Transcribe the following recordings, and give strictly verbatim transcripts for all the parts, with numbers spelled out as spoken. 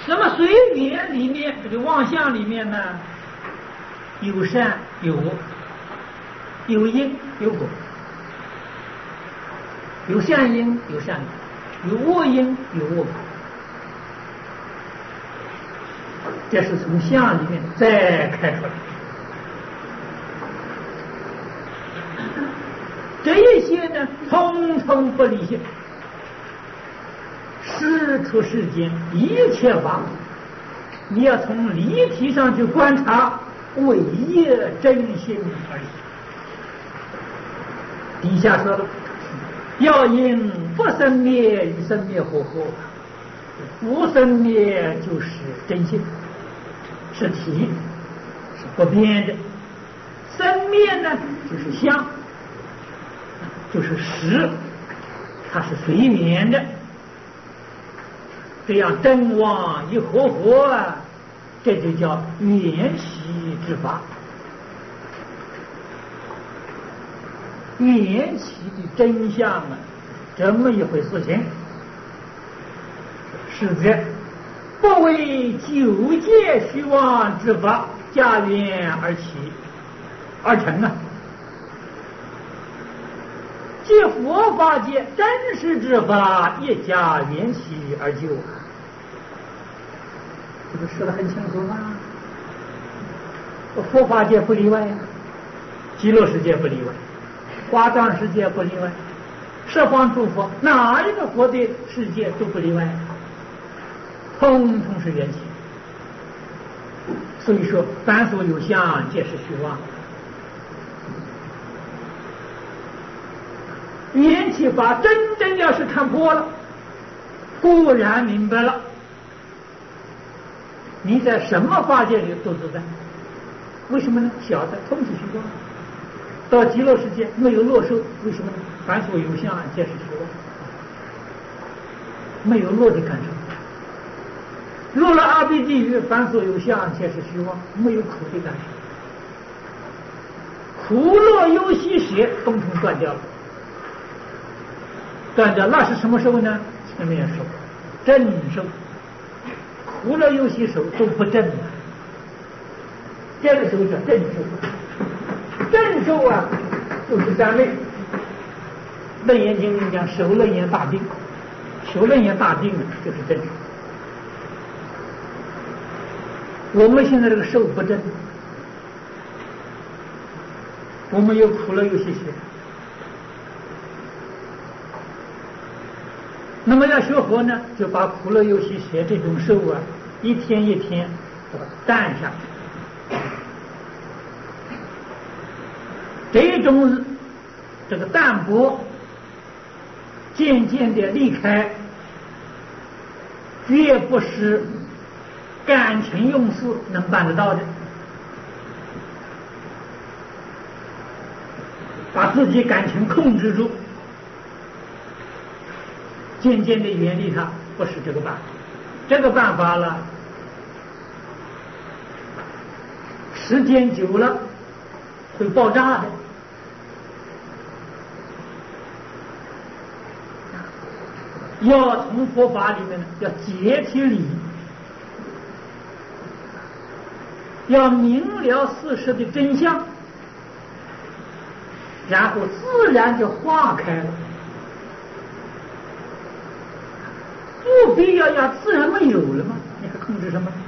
那么随缘里面，这个妄相里面呢，有善有恶，有因有果，有善因有善果，有恶因有恶果。这是从相里面再开出来。这一些呢，通通不离性。事出世间，一切法，你要从离体上去观察，唯一真心而已。底下说了，要因不生灭与生灭合合，不生灭就是真性，是体，是不变的；生灭呢，就是相，就是实，它是随缘的。这样真妄一合合啊，这就叫缘起之法。缘起的真相啊，这么一回事情，是则不为九界虚妄之法加缘而起而成啊，即佛法界真实之法也加缘起而就啊。这个说得很清楚吗？佛法界不例外呀、啊，极乐世界不例外，华藏世界不例外，十方诸佛哪一个佛的世界都不例外，通通是缘起。所以说，凡所有相，皆是虚妄。缘起法真正要是看破了，固然明白了，你在什么法界里都自在。为什么呢？晓得通是虚妄。到极乐世界没有落受，为什么呢？凡所有相，皆是虚妄，没有落的感受。落了阿鼻地狱，凡所有相，皆是虚妄，没有苦的感受。苦乐忧喜舍通通断掉了。断掉那是什么时候呢？前面说正受，苦乐忧喜受都不正了，这个时候叫正受。正受啊，就是三昧。楞严经里讲受楞严大定，受楞严大定就是正受。我们现在这个受不正，我们有苦乐忧喜舍。那么要学佛呢，就把苦乐忧喜舍这种受啊，一天一天淡下去。这种这个淡泊，渐渐的离开，绝不是感情用事能办得到的。把自己感情控制住，渐渐的远离它，不是这个办法。这个办法了，时间久了会爆炸的。要从佛法里面呢，要解体理，要明了事实的真相，然后自然就化开了。不必要要自然没有了吗？你还控制什么？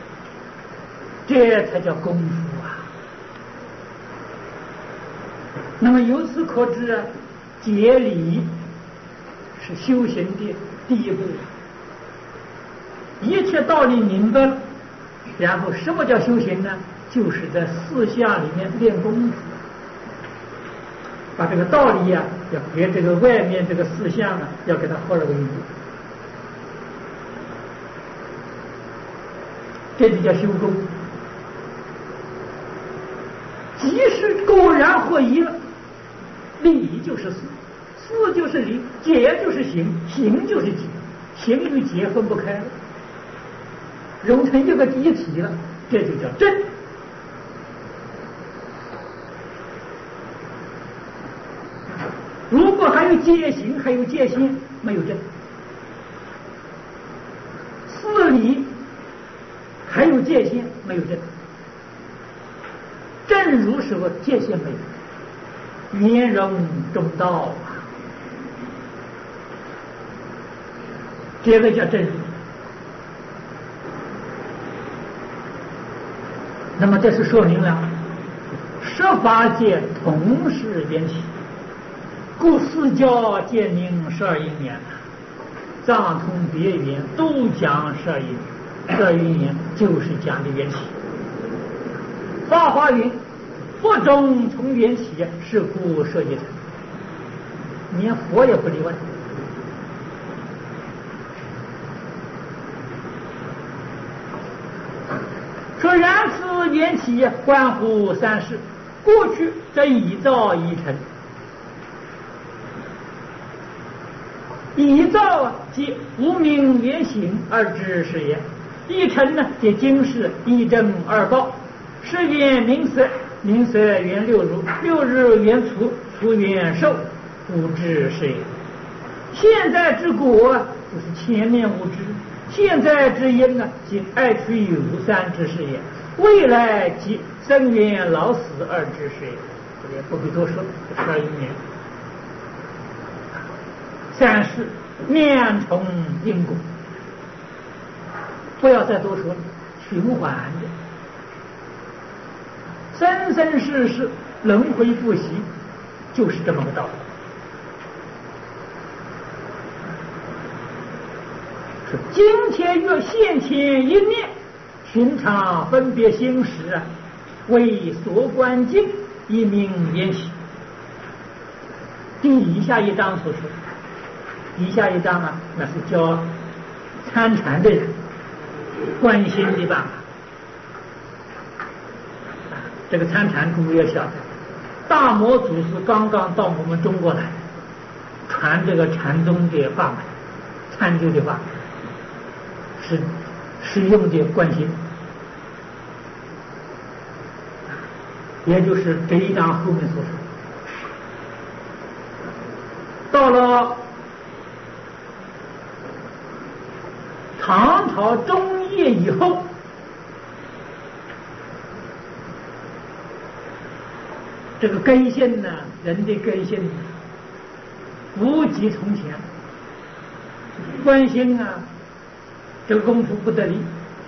这才叫功夫啊！那么由此可知啊，解理是修行的第一步。一切道理明白了，然后什么叫修行呢？就是在四相里面练功夫，把这个道理啊，要给这个外面这个四相啊，要给它合而为一。这就叫修功。即使果然合一了，理就是事，事就是理，解就是行，行就是解，行与解分不开了，融成一个一体了，这就叫真。如果还有戒行，还有戒心，没有真。事理界限，没有正。正如是个界限没有，圆融中道啊，这个叫正如。那么这是说明了十法界同是缘起，故四教见明十二因缘，藏通别圆都讲十二因缘，十二因缘就是讲的缘起。法华云：佛中从缘起，是故设计成，连佛也不例外。说然此缘起关乎三世，过去则已造已成。已造即无名缘行而知是也，已成呢即今世一正二报，是缘名色，名色缘六入，六入缘粗，粗缘受，无知是也。现在之果就是前面无知，现在之因呢，即爱取有三之事也；未来即生缘老死二之事也。这也不必多说，十二因缘。三是念重因果，不要再多说了，循环的，生生世世轮回不息，就是这么个道理。今天若现前一念，寻常分别心识啊，为所观境，一名缘起。底下一章所说，底下一章啊，那是教参禅的人观心的办法。这个参禅诸位要晓得，大摩祖师刚刚到我们中国来，传这个禅宗的法门，参究的法门。是是用的观心，也就是这一章后面所说。到了唐朝中叶以后，这个根性呢，人的根性无及从前，观心啊。这个功夫不得力，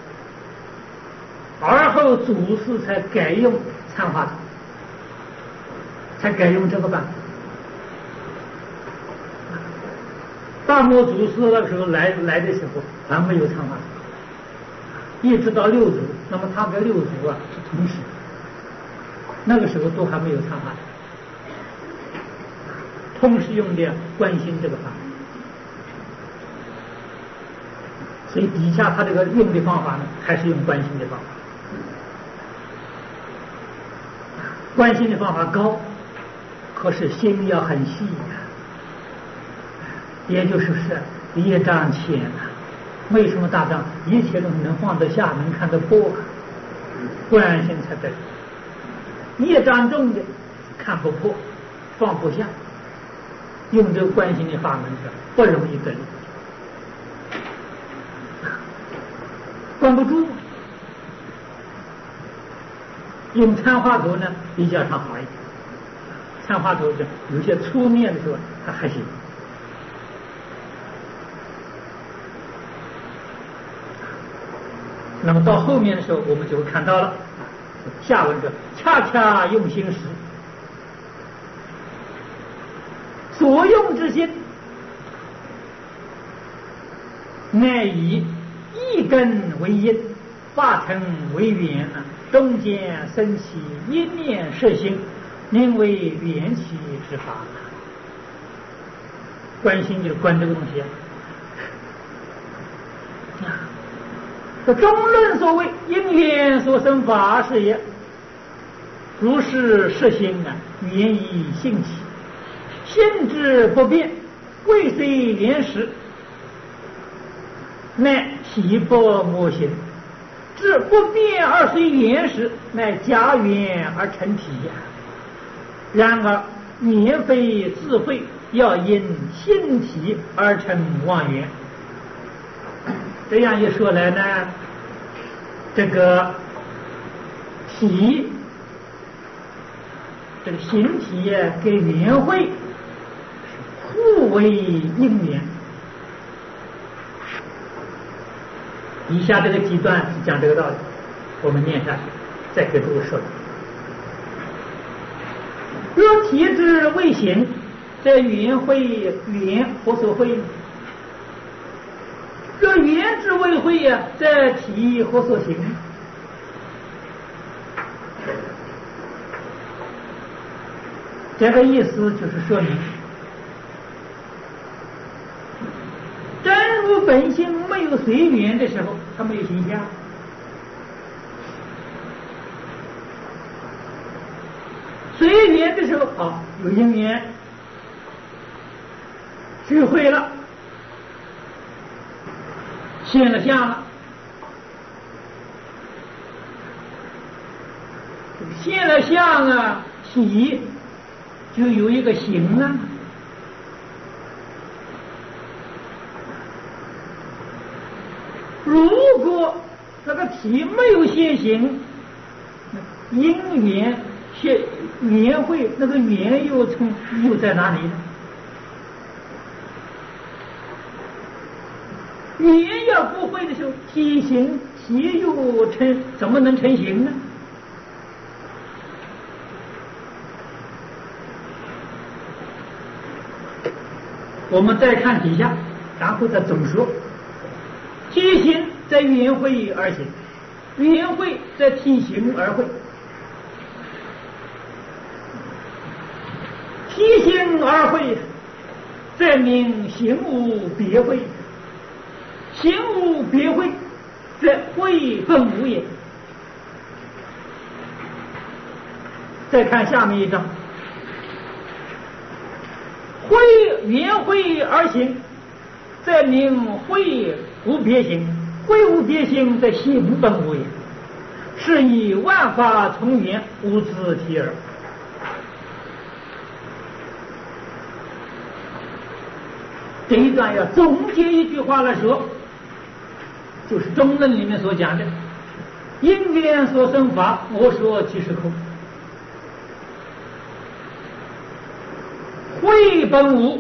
而后祖师才改用参话头，才改用这个办法。大摩祖师那个时候来来的时候还没有参话头，一直到六祖，那么他跟六祖啊是同时，那个时候都还没有参话头，同时用的观心这个方法。所以底下他这个用的方法呢，还是用观心的方法。观心的方法高，可是心要很细呀、啊，也就是是业障浅啊。为什么大障？一切东西能放得下，能看得破，观心才对。业障重的看不破，放不下，用这个观心的法门是不容易得力。关不住，用参话头呢比较上好一点。参话头是有些粗面的时候，它还行。那么到后面的时候，我们就会看到了下文说：恰恰用心时，所用之心，乃以一根为因，化成为缘啊，中间生起一念摄心，名为缘起之法。观心就是观这个东西啊。这中论所谓因缘所生法是也，如是摄心啊，缘以性起，性质不变，未虽原始。乃体不模型，至不变而随缘时，乃假缘而成体呀。然而免非智慧，要因性体而成妄缘。这样一说来呢， 这个体，这个形体跟圆会互为因缘。以下这个几段是讲这个道理，我们念下去，再给诸位说。若体之未形，这圆会圆何所会？若圆之未会呀，这体何所行？这个意思就是说明，真如本性没有随缘的时候，它没有形象。随缘的时候，好有因缘，聚会了，现了相了，现了相啊，体就有一个形啊。如果那个体没有现形，因缘现缘会，那个缘又从又在哪里呢？缘要不会的时候，体形体又成，怎么能成形呢？我们再看底下，然后再总说。体形在缘会而行，缘会在体形而会。体形而会，则名形无别会；形无别会，则会分无也。再看下面一章，会缘会而行，则名会无别行；会无别行，则行本无也。是以万法从缘，无自体耳。这一段要总结一句话来说，就是中论里面所讲的因缘所生法，我说即是空。会本无，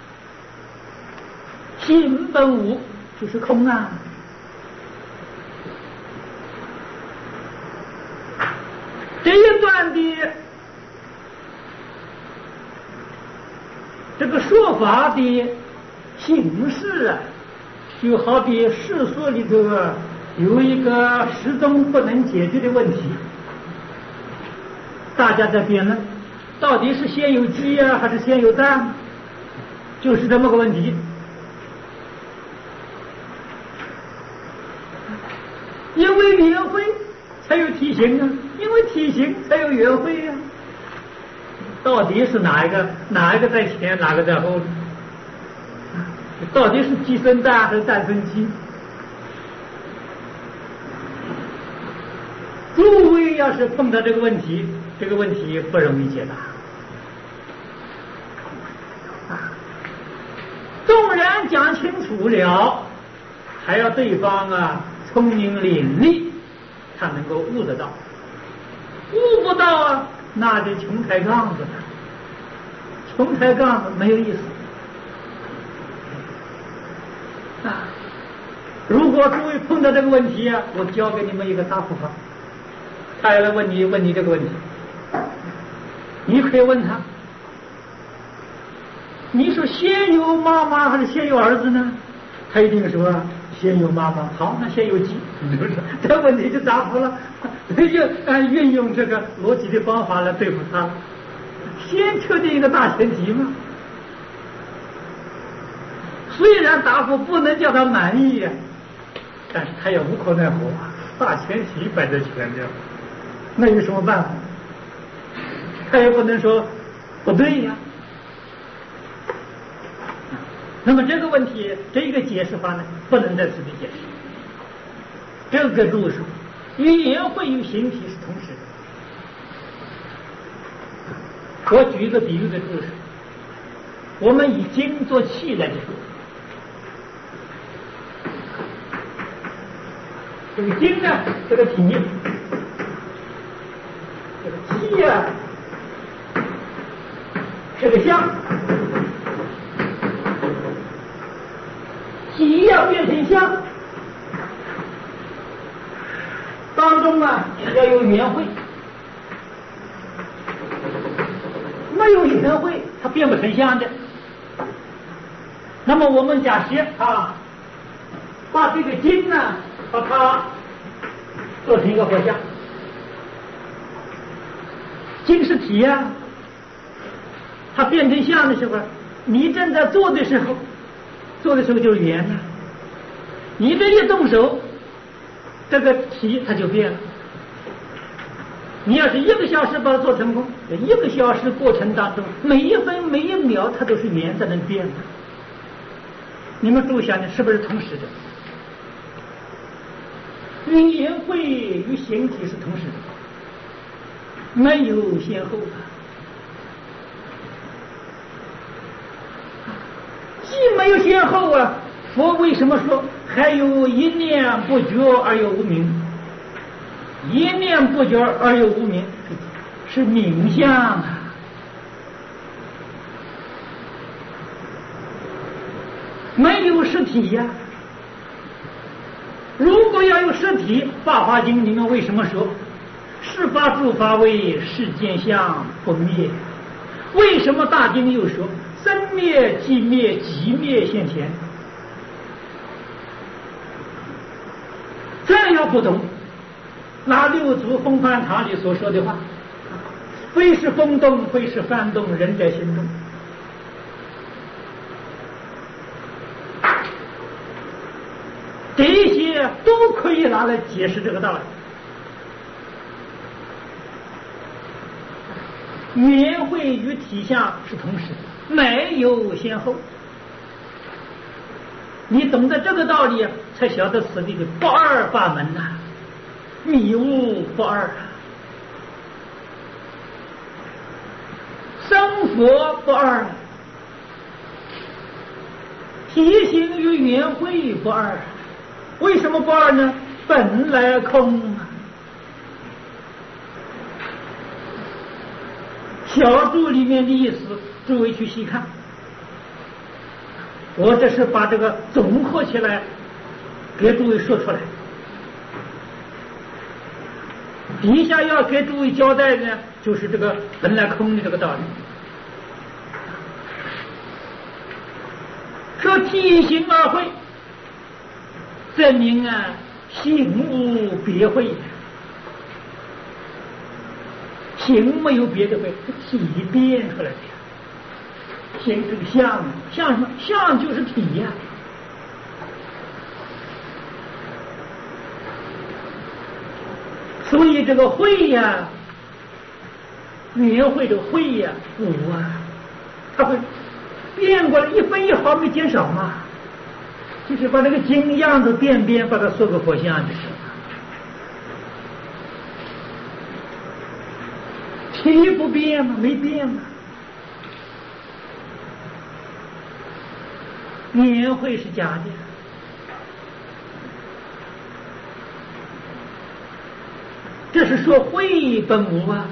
行本无，就是空啊。这一段的这个说法的形式啊，就好比世俗里头有一个始终不能解决的问题，大家在辩论，到底是先有鸡啊，还是先有蛋？就是这么个问题。因为缘会才有体型啊，因为体型才有缘会啊。到底是哪一个哪一个在前，哪个在后？到底是鸡生蛋还是蛋生鸡？诸位要是碰到这个问题，这个问题不容易解答。啊，纵然讲清楚了，还要对方啊聪明伶俐，他能够悟得到。悟不到啊，那就穷抬杠子了。穷抬杠子没有意思。啊，如果诸位碰到这个问题啊，我教给你们一个答复法。他要来问你问你这个问题，你可以问他，你说先有妈妈还是先有儿子呢？他一定说先有妈妈。好，那先有鸡，是不是？这问题就答复了，就按运用这个逻辑的方法来对付他。先确定一个大前提嘛。虽然答复不能叫他满意呀、啊，但是他也无可奈何啊，大前提摆在前面，那有什么办法？他也不能说不对呀、啊。那么这个问题，这一个解释法呢，不能在此地解释。这个注释，语言会与形体是同时的。我举一个比喻的注释，我们以金做器来说。 这个精呢，这个体，这个气呀，是个相，体要变成相，当中啊要有圆会，没有圆会，它变不成相的。那么我们假设啊，把这个金呢，把它做成一个活像。金是体呀、啊，它变成相的时候，你正在做的时候，做的时候就是圆了。你这一动手，这个体它就变了。你要是一个小时把它做成功，一个小时过程当中，每一分每一秒它都是圆在那变的。你们注意想想，是不是同时的？语言会与形体是同时的，没有先后的。既没有先后啊，佛为什么说还有一念不觉而有无明？一念不觉而有无明，是名相啊。没有实体呀、啊。如果要有实体，《法华经》里面为什么说十法诸法为世间相不灭？为什么大经又说生灭即灭，即灭现前？这要不懂，那六祖风范堂里所说的话，非是风动，非是幡动，人在心中。这些都可以拿来解释这个道理。圆会与体相是同时，没有先后。你懂得这个道理，才晓得此地的不二法门呐、啊，迷悟不二啊，生佛不二，体性与圆会不二。为什么不二呢？本来空啊！小注里面的意思，诸位去细看。我这是把这个总合起来给诸位说出来。底下要给诸位交代的，就是这个本来空的这个道理。说体性而会，证明啊，形无别会，形没有别的会，是体变出来的呀。形是个相，相什么？相就是体呀、啊。所以这个会呀、啊，圆会这个会呀、啊，无啊，它会变过来，一分一毫没减少嘛。就是把那个经样子变变，把它说个活像就是。体不变吗？没变吗？圆会是假的，这是说会本无啊。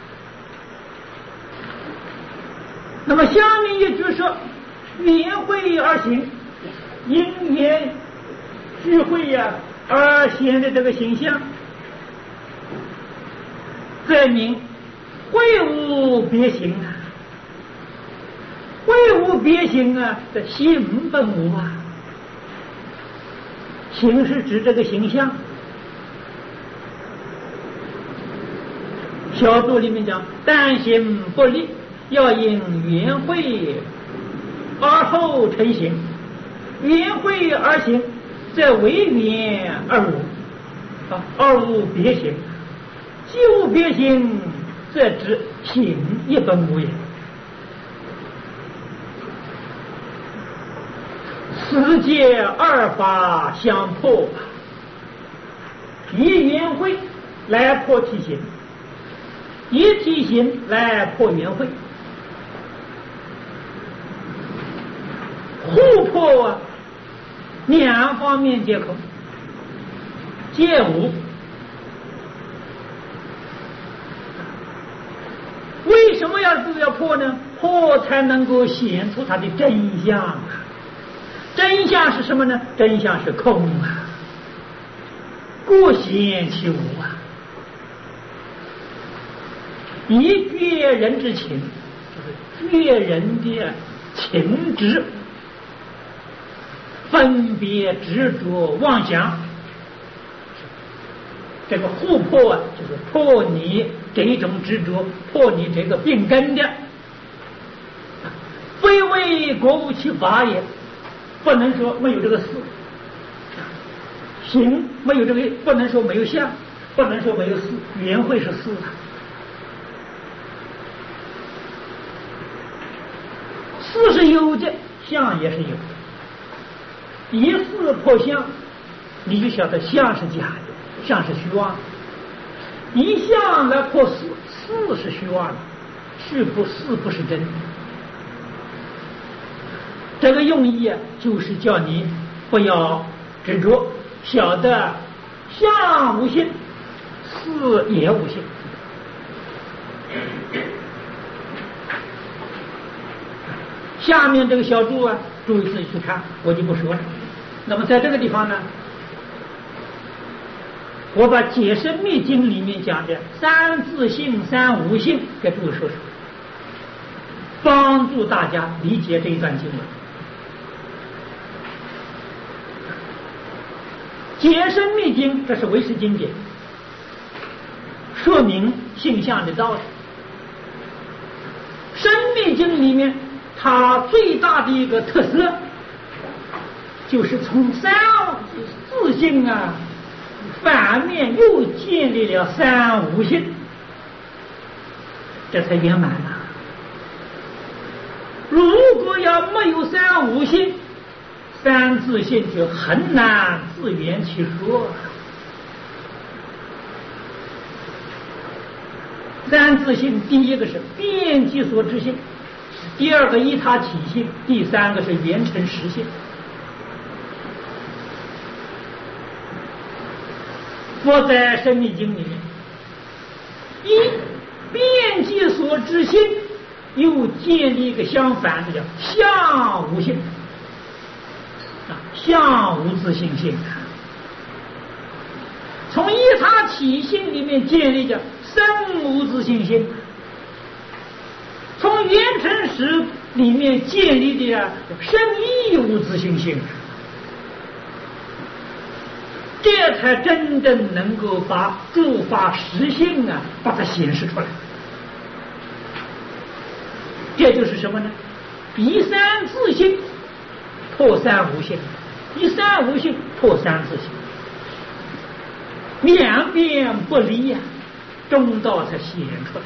那么下面一句说圆会而行，因缘聚会呀、啊、而显的这个形象，证明会无别形啊。会无别形啊，这形本无啊。形是指这个形象。小注里面讲，但行不立，要因缘会而后成形。缘会而行，则为缘而无啊，而无别形。既无别形，则指形一本无也。此界二法相破，以缘会来破体形，以体形来破缘会，互破啊，两方面皆空。 皆无。为什么要都要破呢？破才能够显出它的真相啊！真相是什么呢？真相是空啊，故显其无啊。以觉人之情，就是觉人的情执，分别执着妄想。这个互破啊，就是破你这一种执着，破你这个病根的，非为国无其法也。不能说没有这个事，行没有这个，不能说没有相，不能说没有事，缘会是事的。事是有的，相也是有的。一事破相，你就晓得相是假的。相是虚妄，一相来破事，事是虚妄的，事不事不是真的。这个用意啊，就是叫你不要执着，晓得相无性，事也无性。下面这个小注啊，注意自己去看，我就不说了。那么在这个地方呢，我把《解深密经》里面讲的三自性、三无性给诸位说说，帮助大家理解这一段经文。《解深密经》这是唯识经典，说明性相的道理。《深密经》里面，它最大的一个特色，就是从三自性啊。反面又建立了三无性，这才圆满了。如果要没有三无性，三自性就很难自圆其说。三自性，第一个是遍计所知性，第二个依他起性，第三个是圆成实性。佛在《深密经》里面，一遍计所知性，又建立一个相反的叫相无性啊，相无自性性。从依他起性里面建立着生无自性性，从圆成实里面建立的呀生亦无自性性。这才真正能够把诸法实性啊，把它显示出来。这就是什么呢？以三自性破三无性，以三无性破三自性，两边不离呀、啊，中道才显出来，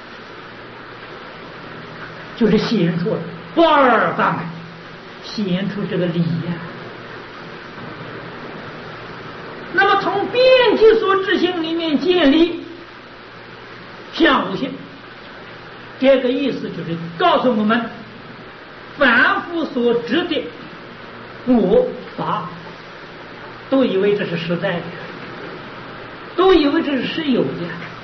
就是显出不二法门，显出这个理呀、啊。那么从遍计所知性里面建立相无性，这个意思就是告诉我们，凡夫所知的我法，都以为这是实在的，都以为这是实有的。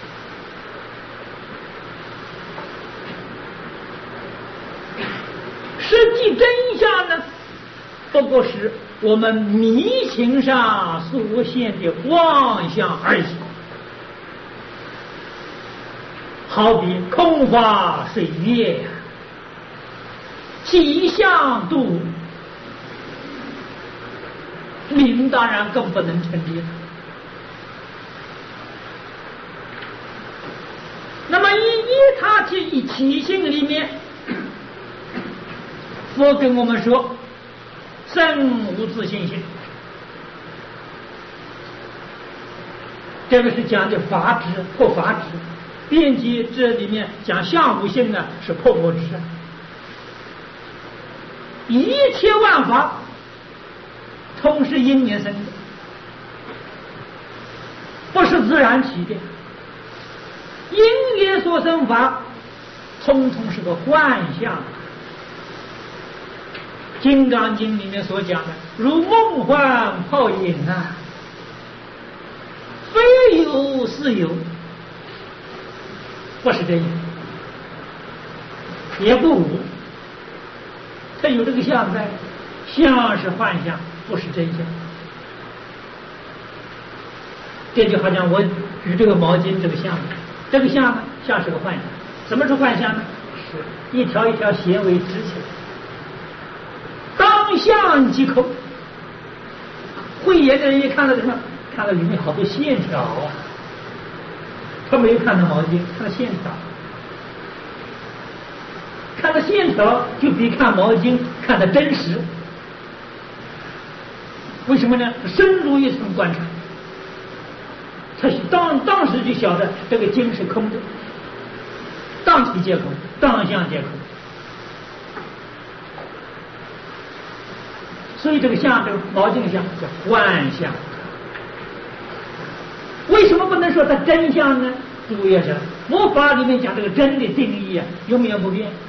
实际真相呢，不过是我们迷情上所现的妄想而已，好比空花水月，其相度无，名当然更不能成立了。那么以依他起起性里面，佛跟我们说生无自性性，这个是讲的法执破法执，遍计这里面讲相无性呢是破我执。一切万法通是因缘生的，不是自然起的。因缘所生法通通是个幻象。金刚经里面所讲的如梦幻泡影啊， 有是有，不是真有，也不无，它有这个相在，相是幻象，不是真相。这就好像我举这个毛巾这个相，这个相呢像是个幻象。什么是幻象呢？是一条一条纤维织起来，当相即空。慧眼的人一看到什么？看到里面好多线条啊，他没有看到毛巾，看到线条，看到线条就比看毛巾看得真实。为什么呢？深入一层观察，他当当时就晓得这个经是空的，当体皆空，当相皆空。所以这个相，这个毛巾相叫幻相。为什么不能说它真相呢？诸位要想，佛法里面讲这个真的定义啊，永远不变，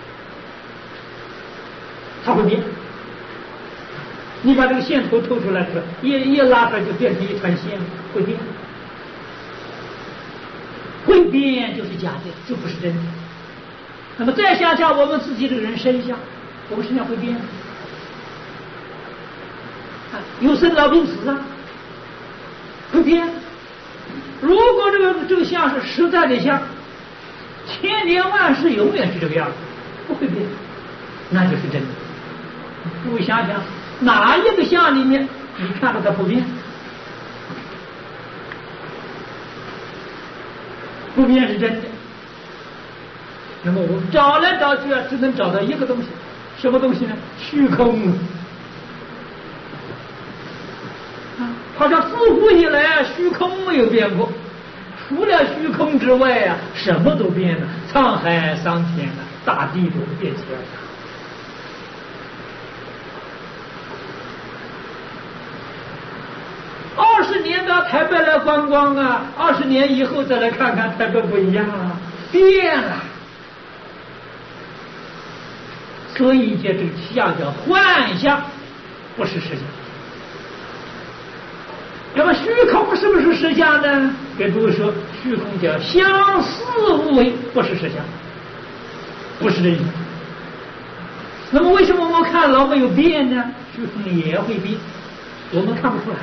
它会变。你把这个线头抽出来，一一拉出来就变成一团线，会变。会变就是假的，就不是真的。那么再想想我们自己这个人身相，我们身相会变。有生老病死啊，会变。如果这个这个相是实在的相，千年万世永远是这个样子，不会变，那就是真的。各位想想，哪一个相里面你看到它不变？不变是真的。那么我们找来找去啊，只能找到一个东西，什么东西呢？虚空。好像自古以来啊，虚空没有变过，除了虚空之外啊，什么都变了，沧海桑田啊，大地都变起来了。二十年到台北来观光啊，二十年以后再来看看台北不一样了，变了。所以这这个相叫幻象，不是实相。那么虚空是不是实相呢？给诸位说，虚空叫相似无为，不是实相，不是这意思。那么为什么我们看老没有变呢？虚空也会变，我们看不出来。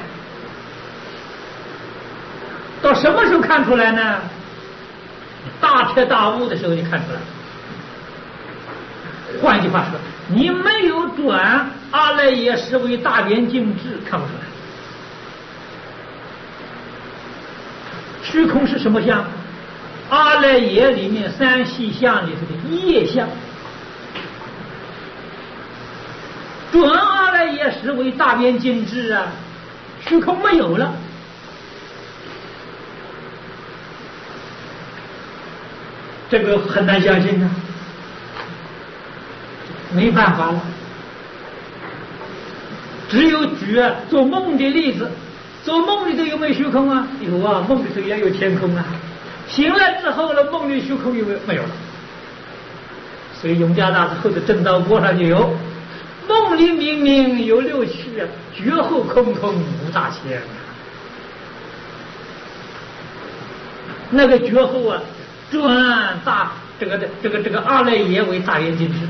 到什么时候看出来呢？大彻大悟的时候就看出来。换句话说，你没有转阿赖耶识为大圆净智，看不出来。虚空是什么相？阿赖耶里面三细相里头的业相。准阿赖耶识为大圆净智啊，虚空没有了。这个很难相信啊，没办法了。只有举做梦的例子。做梦里头有没有虚空啊？有啊，梦里头也有天空啊。醒来之后了，梦里虚空有没有？没有了。所以永嘉大师后的正道锅上就有：梦里明明有六趣啊，觉后空空无大千。那个觉后啊，转大这个这个这个阿赖耶为大圆净智，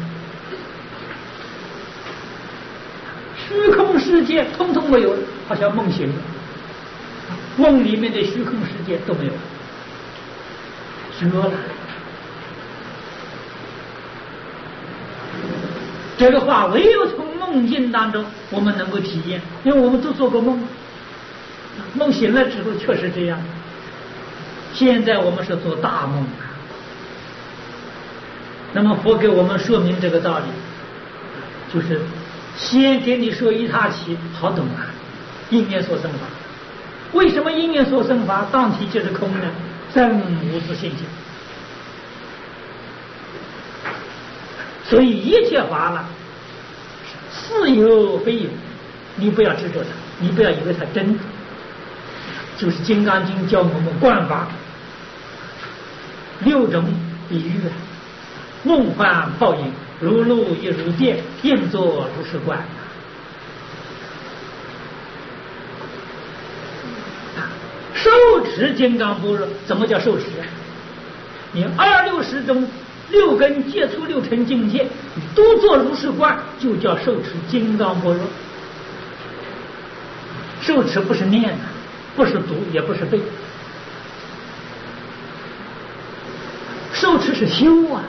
虚空世界通通没有了，好像梦醒了。梦里面的虚空世界都没有了，绝了。这个话唯有从梦境当中我们能够体验，因为我们都做过梦，梦醒了之后确实这样。现在我们是做大梦，那么佛给我们说明这个道理，就是先给你说一踏起，好懂啊，因缘所生法。为什么因缘所生法当体就是空呢？真无自性性。所以一切法了，似有非有，你不要执着它，你不要以为它真。就是《金刚经》教我们观法，六种比喻，梦幻泡影，如露亦如电，应作如是观。受持金刚般若，怎么叫受持？你二六十中六根接触六尘境界，你都做如是观，就叫受持金刚般若。受持不是念啊，不是读，也不是背，受持是修啊。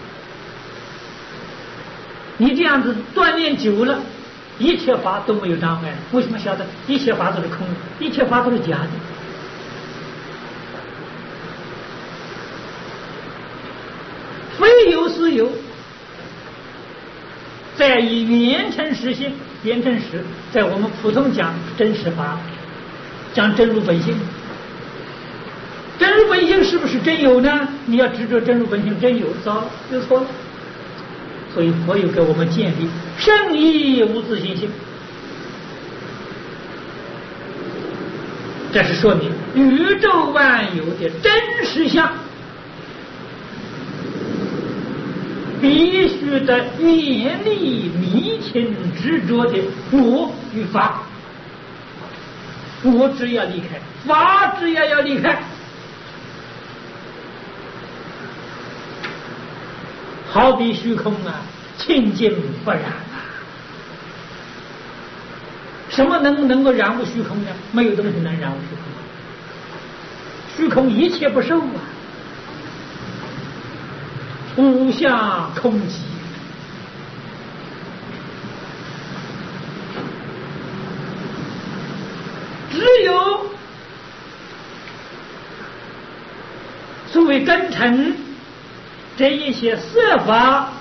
你这样子锻炼久了，一切法都没有障碍。为什么晓得一切法都是空的，一切法都是假的？非有是有，在以圆成实性，圆成实，在我们普通讲真实法，讲真如本性。真如本性是不是真有呢？你要执着真如本性真有，糟了，又错了。所以佛又给我们建立圣义无自性性，这是说明宇宙万有的真实相必须得远离迷情执着的我与法，我只要离开，法只要要离开，好比虚空啊，清净不染啊。什么能能够染污虚空呢？没有东西能染污虚空。虚空一切不受啊，无相空寂。只有所谓根尘这一些色法，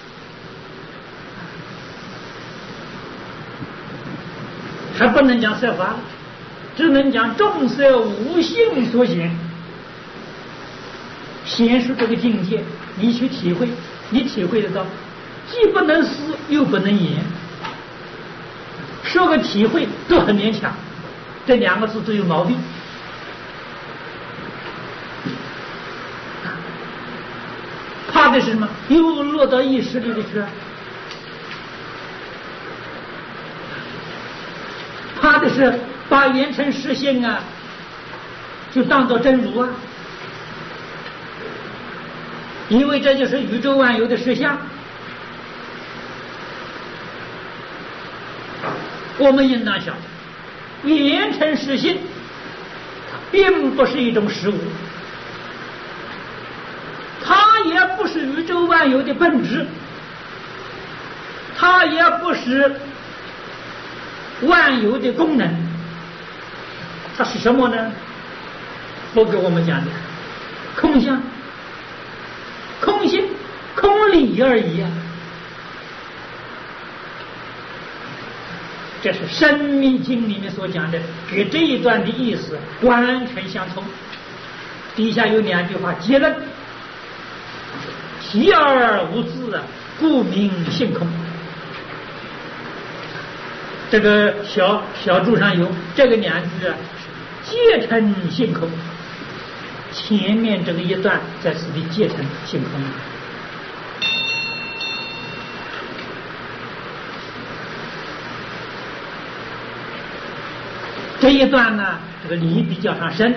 还不能讲色法，只能讲众色无性所显。显示这个境界，你去体会，你体会得到，既不能思又不能言，说个体会都很勉强，这两个字都有毛病。怕的是什么？又落到意识里头去了。怕的是把圆成实性啊，就当作真如啊，因为这就是宇宙万有的实相。我们应当晓得，圆成实性并不是一种实物，它也不是宇宙万有的本质，它也不是万有的功能，它是什么呢？佛给我们讲的空相、空性、空理而已啊。这是《生命经》里面所讲的，跟这一段的意思完全相同。底下有两句话结论：体而无自啊，故名性空。这个小小注上有这个两句啊，皆成性空。前面这个一段在此地皆成性空。这一段呢，这个理比较上深，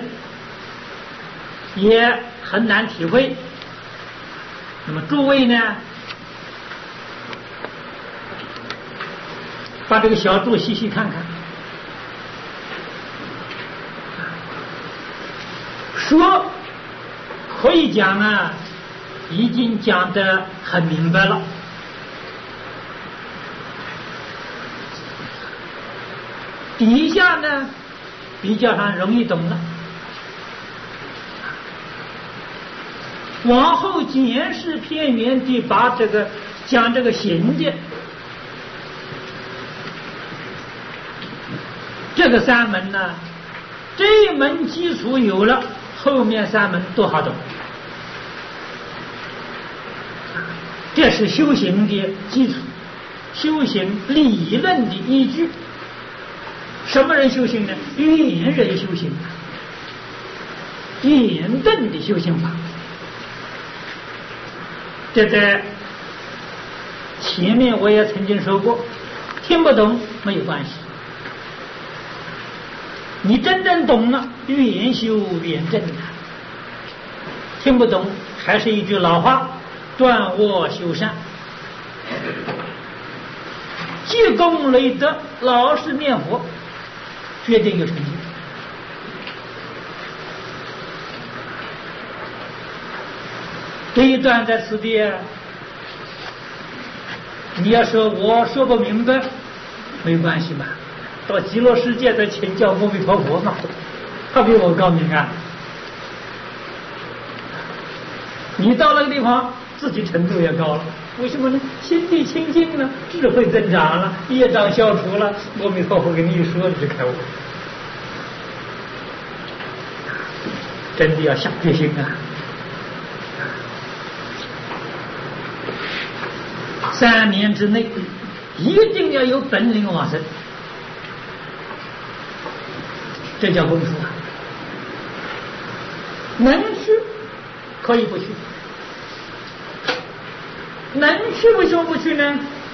也很难体会。那么诸位呢，把这个小注细细看看，说可以讲啊，已经讲得很明白了。底下呢比较上容易懂了，往后解释片源地把这个讲这个行的这个三门呢，这一门基础有了，后面三门都好懂。这是修行的基础，修行理论的依据。什么人修行呢？圆人修行，圆顿的修行法。这在前面我也曾经说过，听不懂没有关系，你真正懂了， 愿修愿证啊。听不懂，还是一句老话：断恶修善，积功累德，老实念佛，决定有成就。这一段在此地，你要说我说不明白，没关系嘛，到极乐世界再请教阿弥陀佛嘛，他比我高明啊。你到那个地方，自己程度也高了，为什么呢？心地清净了，智慧增长了，业障消除了，阿弥陀佛给你一说，你就开悟。真的要下决心啊！三年之内，一定要有本领往生，这叫功夫啊！能去可以不去，能去为什么不去呢？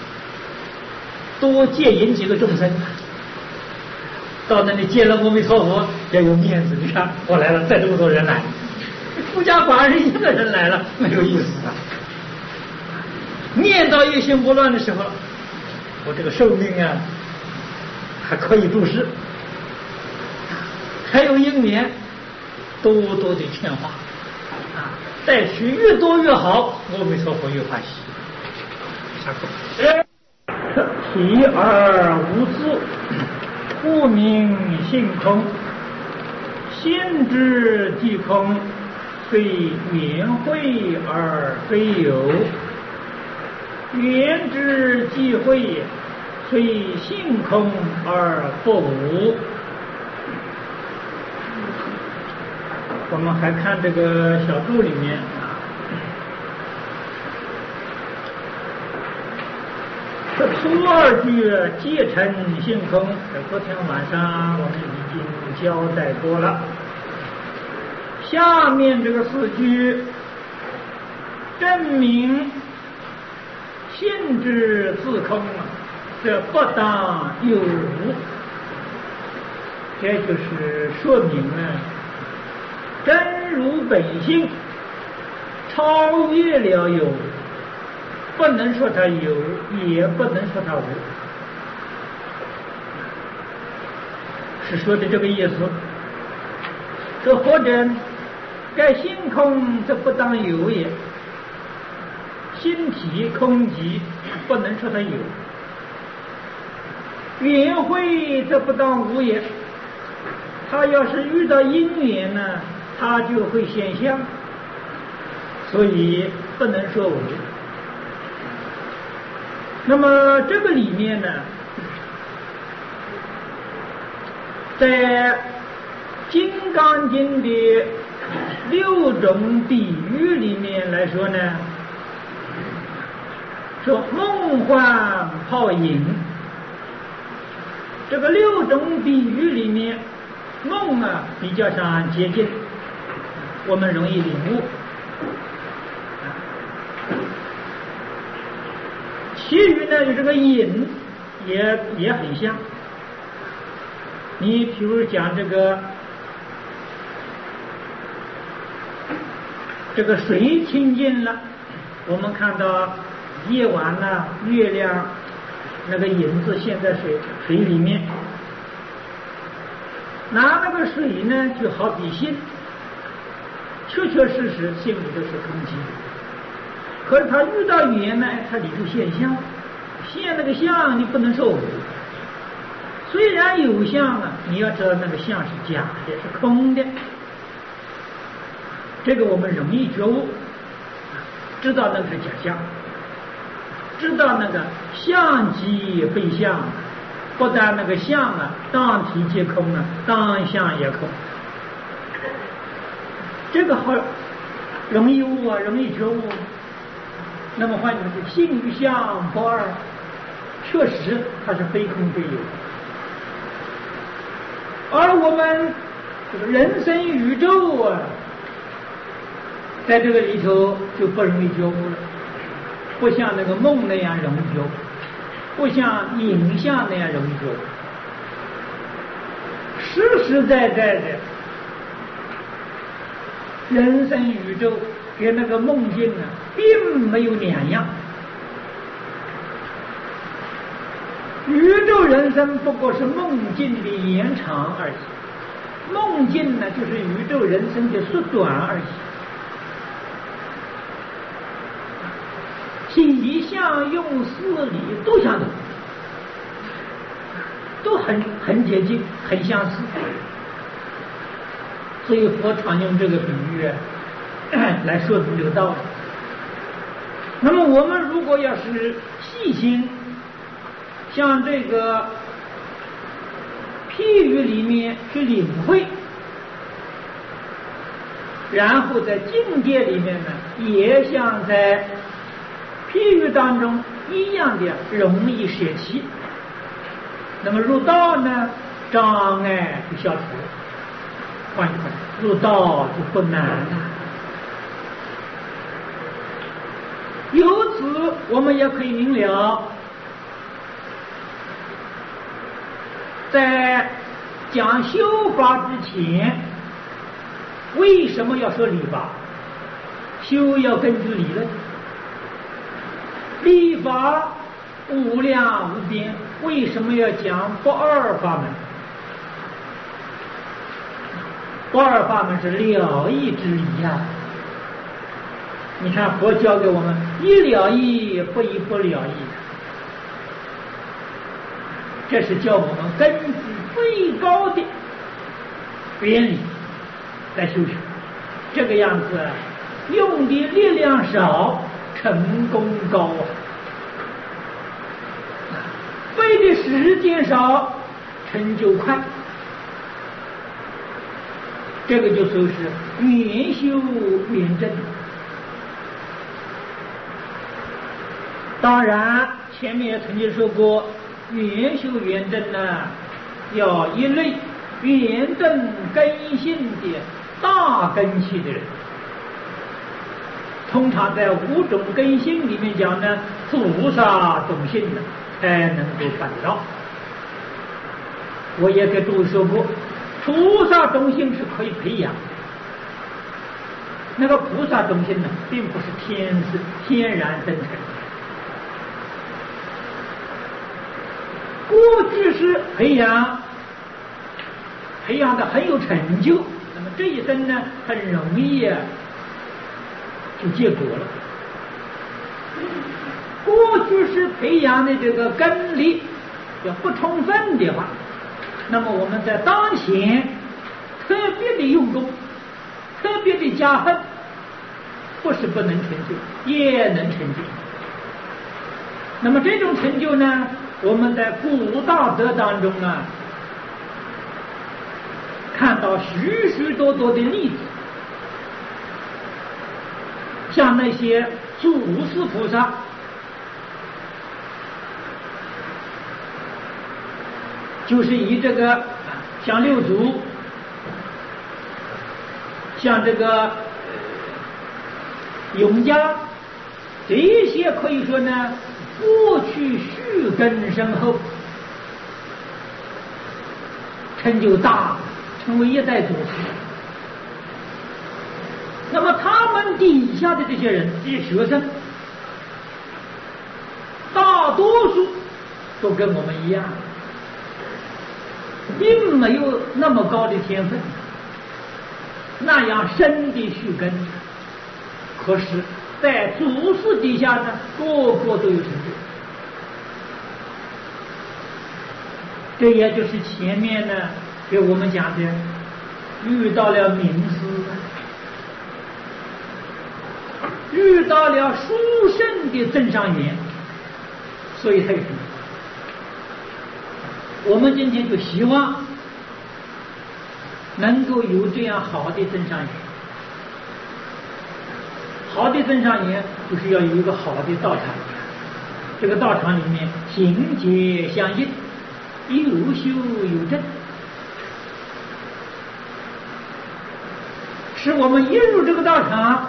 多接引几个众生，到那里见了阿弥陀佛要有面子。你看我来了，再这么多人来，孤家寡人一个人来了，没有意思啊！念到一心不乱的时候，我这个寿命啊还可以度世，还有因缘，多多的劝化啊，带取越多越好，阿弥陀佛越欢喜。下课。体而无自，故名性空。心之即空，虽缘会而非有。缘之即会，虽性空而不无。我们还看这个小注里面啊，这初二句皆成性空，昨天晚上我们已经交代过了。下面这个四句证明性之自空，这不当有无，这就是说明了真如本性超越了有，不能说它有，也不能说它无，是说的这个意思。这或者该性空，这不当有也。心体空寂，不能说它有；缘会这不当无也。他要是遇到因缘呢，他就会现象，所以不能说无。那么这个里面呢，在《金刚经》的六种比喻里面来说呢，说梦幻泡影，这个六种比喻里面，梦啊比较上接近，我们容易领悟。其余呢，这个影也也很像。你比如讲这个这个水清净了，我们看到夜晚呢，月亮那个影子现在水水里面，拿那个水呢，就好比心，确确实实心里都是空寂。可是他遇到缘呢，它里头现象，现那个相你不能受。虽然有相啊，你要知道那个相是假的，是空的。这个我们容易觉悟，知道那个是假象，知道那个相即非相，不但那个相啊，当体皆空啊，当相也空。这个好容易悟啊，容易觉悟。那么换句话说，性与相不二，确实它是非空非有。而我们这个人生宇宙啊，在这个里头就不容易觉悟了，不像那个梦那样容易觉悟，不像影像那样容易觉悟。实实在在的人生宇宙跟那个梦境啊，并没有两样。宇宙人生不过是梦境的延长而已，梦境呢，就是宇宙人生的缩短而已。体相用事理都相同，都很很接近，很相似。所以佛常用这个比喻来说明这个道理。那么我们如果要是细心，像这个譬喻里面去领会，然后在境界里面呢，也像在譬喻当中一样的容易舍弃。那么入道呢，障碍就消除了。换一换，入道就不难了。由此我们也可以明了，在讲修法之前，为什么要说理法？修要根据理论，理法无量无边，为什么要讲不二法门？不二法门是了义之理呀、啊！你看佛教给我们一了义，不一不了义，这是叫我们根据最高的原理来修学。这个样子用的力量少，成功高啊；费的时间少，成就快。这个就说是圆修圆证。当然前面也曾经说过，圆修圆证呢，要一类圆证根性的大根器的人。通常在五种根性里面讲呢，菩萨种性呢才能够办到。我也给诸位说过，菩萨种性是可以培养，那个菩萨种性呢，并不是天生天然生成。过去是培养，培养的很有成就，那么这一生呢，很容易啊就结果了。过去是培养的这个根力要不充分的话，那么我们在当前特别的用功，特别的加恨，不是不能成就，也能成就。那么这种成就呢，我们在古大德当中啊，看到许许多多的例子，像那些祖师菩萨，就是以这个像六祖，像这个永嘉，这些可以说呢，过去续根深厚，成就大，成为一代祖师。那么他们底下的这些人，这些学生，大多数都跟我们一样，并没有那么高的天分，那样深的续根。可是在祖师底下呢，个个都有成就。这也就是前面呢给我们讲的，遇到了名师，遇到了殊胜的增上缘，所以才有成就。我们今天就希望能够有这样好的增上缘。好的增上缘就是要有一个好的道场，这个道场里面行解相应，有修有证，使我们一入这个道场，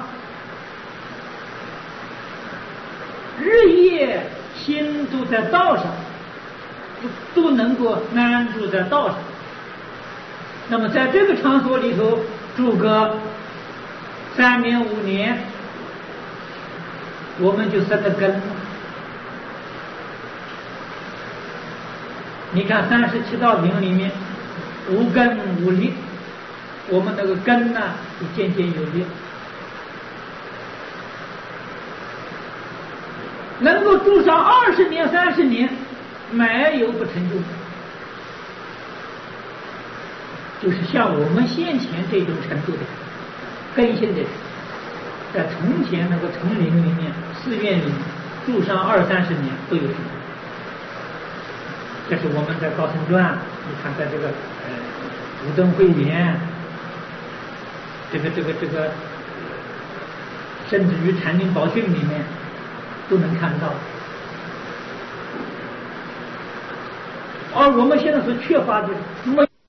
日夜心都在道上，都能够安住在道上。那么在这个场所里头住个三年五年，我们就生了根了。你看三十七道品里面，无根无力，我们那个根呢，就渐渐有力。能够住上二十年、三十年，没有不成就。就是像我们先前这种程度的根性的人，在从前那个丛林里面、寺院里面住上二三十年都有成就。这是我们在高僧传，你看在这个呃五灯会元，这个这个这个，甚至于禅定宝训里面都能看到。而我们现在所缺乏的没